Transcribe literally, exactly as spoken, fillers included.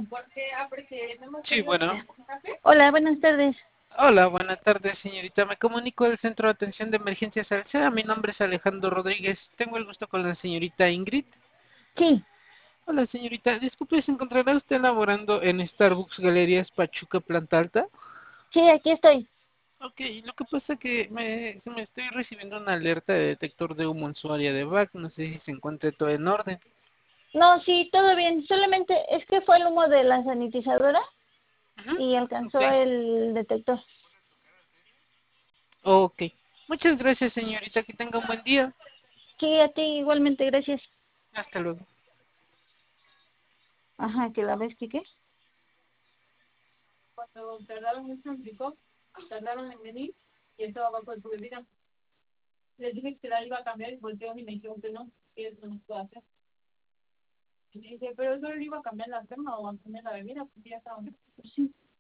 Sí, bueno. Hola, buenas tardes. Hola, buenas tardes, señorita. Me comunico del Centro de Atención de Emergencias Salceda. Mi nombre es Alejandro Rodríguez. Tengo el gusto con la señorita Ingrid. Sí, Hola, señorita. Disculpe, ¿se encontrará usted laborando en Starbucks Galerías Pachuca Planta Alta? sí, aquí estoy. Ok, lo que pasa que me, se me estoy recibiendo una alerta de detector de humo en su área de back. No sé si se encuentra todo en orden. No, sí, todo bien. Solamente es que fue el humo de la sanitizadora Ujú. y Ok. alcanzó el detector. Ok. Muchas gracias, señorita. Que tenga un buen día. Sí, a ti igualmente, gracias. Hasta luego. Ajá, que la ves, ¿qué? Sí.